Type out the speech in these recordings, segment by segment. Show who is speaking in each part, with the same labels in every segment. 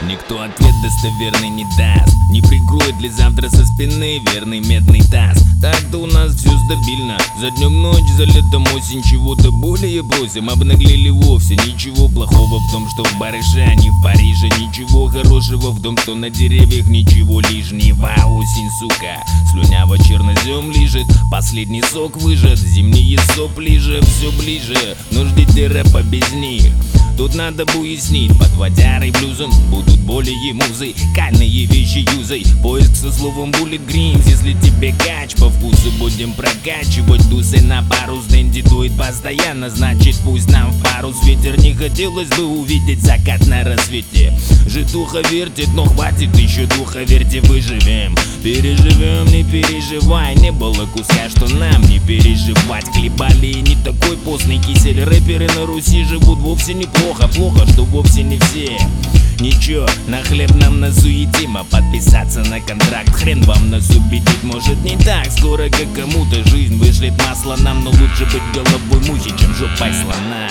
Speaker 1: Никто ответ достоверный не даст, не прикроет ли завтра со спины верный медный таз. Так-то у нас все стабильно, за днем ночь, за летом осень. Чего-то более просим, обнаглели вовсе. Ничего плохого в том, что в Барыше, а не в Париже. Ничего хорошего в том, что на деревьях ничего лишнего. Осень, сука, слюняво чернозем лежит, последний сок выжат, зимние сопли же все ближе. Но ждите рэпа без них, тут надо уяснить, под водярой блюзом будут более музыкальные вещи юзай. Поиск со словом bullet greens, если тебе кач по вкусу, будем прокачивать тусы на пару. Стенди дует постоянно, значит пусть нам в парус ветер. Не хотелось бы увидеть закат на рассвете. Житуха вертит, но хватит еще духа, верьте, выживем. Переживем, не переживай, не было куска, что нам не переживать. Хлебали не такой постный кисель, рэперы на Руси живут вовсе неплохо. Плохо, что вовсе не все. Ничего, на хлеб нам насуетимо, подписаться на контракт хрен вам нас убедить. Может не так скоро, как кому-то жизнь вышлет масло нам, но лучше быть головой мухи, чем жопой слона.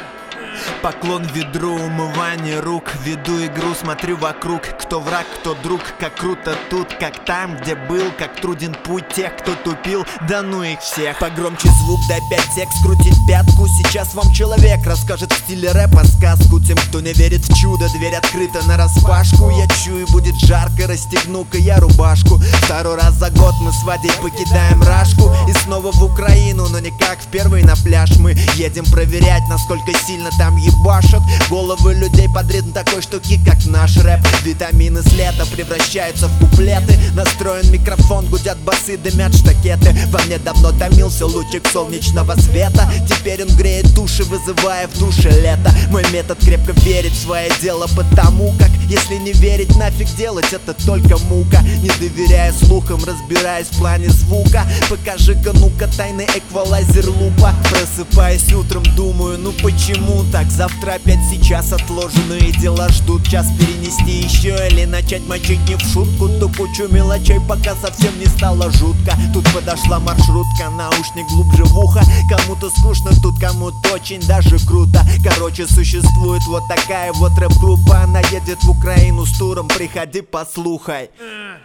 Speaker 2: Поклон ведру, умывание рук, веду игру, смотрю вокруг. Кто враг, кто друг, как круто тут, как там, где был, как труден путь тех, кто тупил, да ну их всех. Погромче звук, дай 5 текст, крутить пятку. Сейчас вам человек расскажет в стиле рэпа сказку. Тем, кто не верит в чудо, дверь открыта нараспашку. Я чую, будет жарко, расстегну-ка я рубашку. Второй раз за год мы с Вадей покидаем Рашку и снова в Украину, но не как в первый на пляж. Мы едем проверять, насколько сильно там ебашат головы людей под ритм такой штуки, как наш рэп. Витамины с лета превращаются в куплеты. Настроен микрофон, гудят басы, дымят штакеты. Во мне давно томился лучик солнечного света. Теперь он греет души, вызывая в душе лето. Мой метод крепко верить в свое дело, потому как если не верить, нафиг делать, это только мука. Не доверяя слухам, разбираясь в плане звука. Покажи-ка, ну-ка, тайный эквалайзер лупа. Просыпаясь утром, думаю, ну почему так? Завтра опять сейчас отложенные дела ждут. Час перенести еще или начать мочить не в шутку ту кучу мелочей, пока совсем не стало жутко. Тут подошла маршрутка, наушник глубже в ухо. Кому-то скучно тут, кому-то очень даже круто. Короче, существует вот такая вот рэп-группа. Она едет в Украину с туром, приходи послухай.